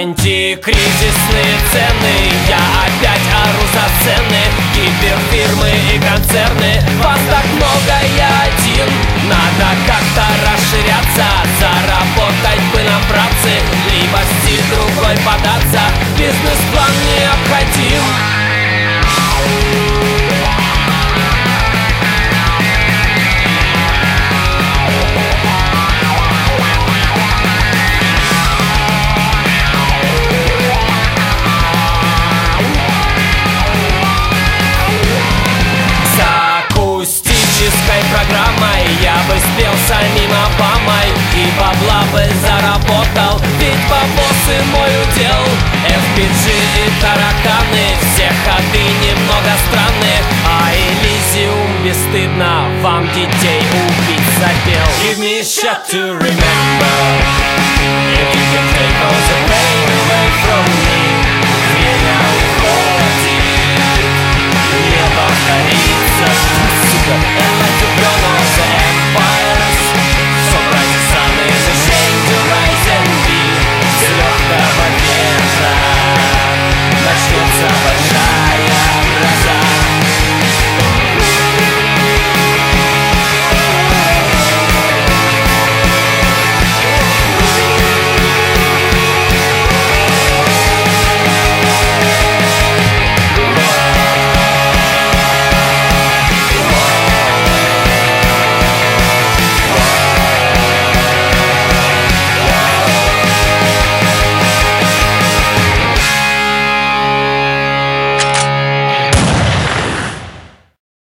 Антикризисные цены, я опять ору за цены. Гиперфирмы и концерны, вас так много, я один. Надо как-то расширяться, заработать бы нам, братцы. Либо в стиль другой податься, бизнес-план необходим. Программой я бы спел самим Обамой и бабла бы заработал, ведь бабосы мой удел. FPG и тараканы, все ходы немного странные, а Элизиум бесстыдно вам детей убить запел. Give me a shot to remember, if you can take